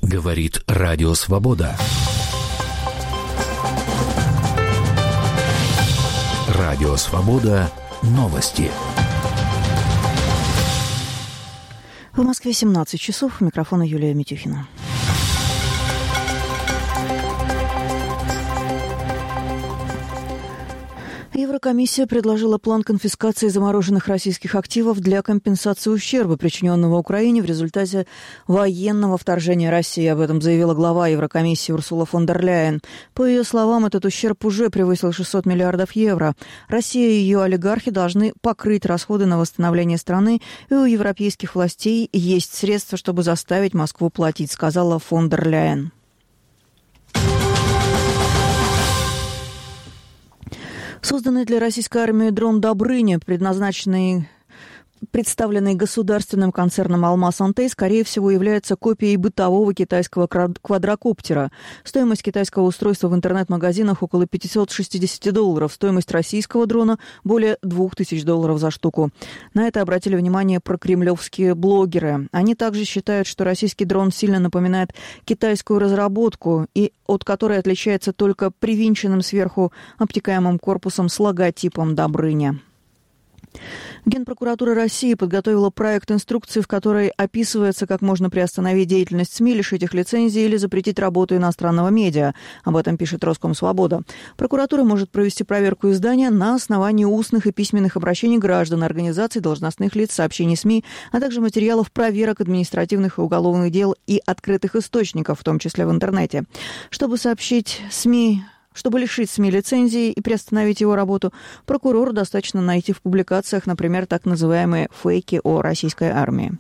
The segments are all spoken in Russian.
Говорит Радио Свобода. Радио Свобода. Новости. В Москве 17 часов. У микрофона Юлия Митюхина. Еврокомиссия предложила план конфискации замороженных российских активов для компенсации ущерба, причиненного Украине в результате военного вторжения России. Об этом заявила глава Еврокомиссии Урсула фон дер Ляйен. По ее словам, этот ущерб уже превысил 600 миллиардов евро. Россия и ее олигархи должны покрыть расходы на восстановление страны, и у европейских властей есть средства, чтобы заставить Москву платить, сказала фон дер Ляйен. Созданный для российской армии дрон «Добрыня», представленный государственным концерном «Алмаз-Антей», скорее всего, является копией бытового китайского квадрокоптера. Стоимость китайского устройства в интернет-магазинах около $560. Стоимость российского дрона более $2000 за штуку. На это обратили внимание прокремлевские блогеры. Они также считают, что российский дрон сильно напоминает китайскую разработку, и от которой отличается только привинченным сверху обтекаемым корпусом с логотипом «Добрыня». Генпрокуратура России подготовила проект инструкции, в которой описывается, как можно приостановить деятельность СМИ, лишить их лицензии или запретить работу иностранного медиа. Об этом пишет Роскомсвобода. Прокуратура может провести проверку издания на основании устных и письменных обращений граждан, организаций, должностных лиц, сообщений СМИ, а также материалов проверок административных и уголовных дел и открытых источников, в том числе в интернете. Чтобы лишить СМИ лицензии и приостановить его работу, прокурору достаточно найти в публикациях, например, так называемые фейки о российской армии.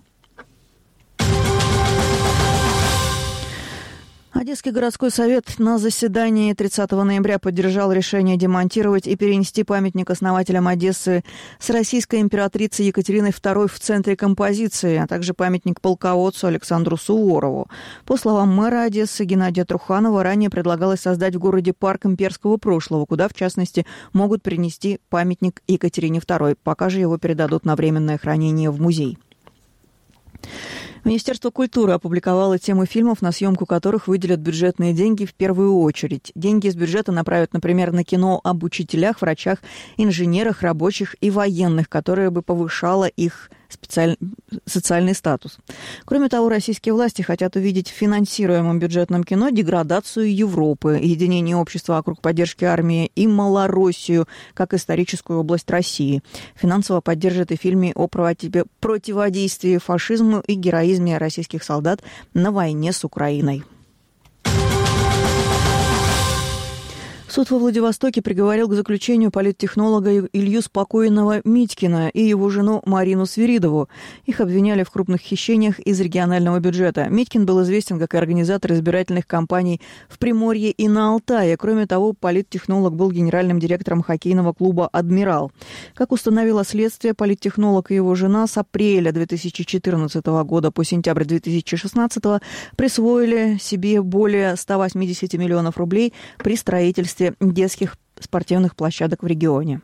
Одесский городской совет на заседании 30 ноября поддержал решение демонтировать и перенести памятник основателям Одессы с российской императрицей Екатериной II в центре композиции, а также памятник полководцу Александру Суворову. По словам мэра Одессы Геннадия Труханова, ранее предлагалось создать в городе парк имперского прошлого, куда, в частности, могут перенести памятник Екатерине II, пока же его передадут на временное хранение в музей. Министерство культуры опубликовало темы фильмов, на съемку которых выделят бюджетные деньги в первую очередь. Деньги из бюджета направят, например, на кино об учителях, врачах, инженерах, рабочих и военных, которое бы повышало их социальный статус. Кроме того, российские власти хотят увидеть в финансируемом бюджетном кино деградацию Европы, единение общества вокруг поддержки армии и Малороссию, как историческую область России. Финансово поддержат и фильмы о противодействии фашизму и героизме российских солдат на войне с Украиной. Суд во Владивостоке приговорил к заключению политтехнолога Илью Спокойного Митькина и его жену Марину Свиридову. Их обвиняли в крупных хищениях из регионального бюджета. Митькин был известен как организатор избирательных кампаний в Приморье и на Алтае. Кроме того, политтехнолог был генеральным директором хоккейного клуба «Адмирал». Как установило следствие, политтехнолог и его жена с апреля 2014 года по сентябрь 2016 присвоили себе более 180 миллионов рублей при строительстве детских спортивных площадок в регионе.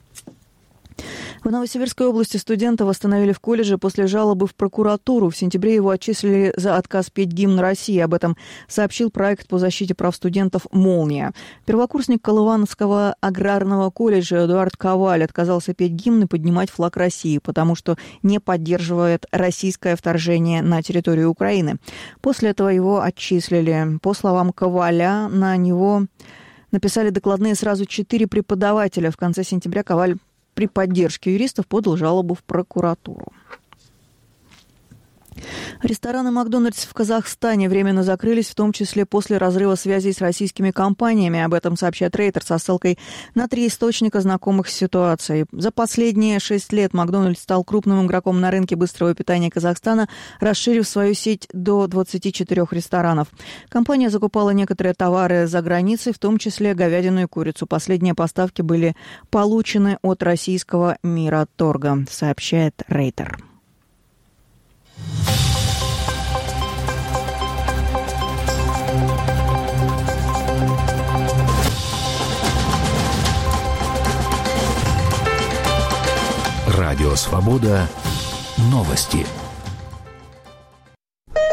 В Новосибирской области студента восстановили в колледже после жалобы в прокуратуру. В сентябре его отчислили за отказ петь гимн России. Об этом сообщил проект по защите прав студентов «Молния». Первокурсник Колывановского аграрного колледжа Эдуард Коваль отказался петь гимн и поднимать флаг России, потому что не поддерживает российское вторжение на территорию Украины. После этого его отчислили. По словам Коваля, на него написали докладные сразу 4 преподавателя. В конце сентября Коваль при поддержке юристов подал жалобу в прокуратуру. Рестораны «Макдональдс» в Казахстане временно закрылись, в том числе после разрыва связей с российскими компаниями. Об этом сообщает Рейтер со ссылкой на 3 источника, знакомых с ситуацией. За последние 6 лет «Макдональдс» стал крупным игроком на рынке быстрого питания Казахстана, расширив свою сеть до 24 ресторанов. Компания закупала некоторые товары за границей, в том числе говядину и курицу. Последние поставки были получены от российского Мираторга, сообщает Рейтер. Радио Свобода. Новости.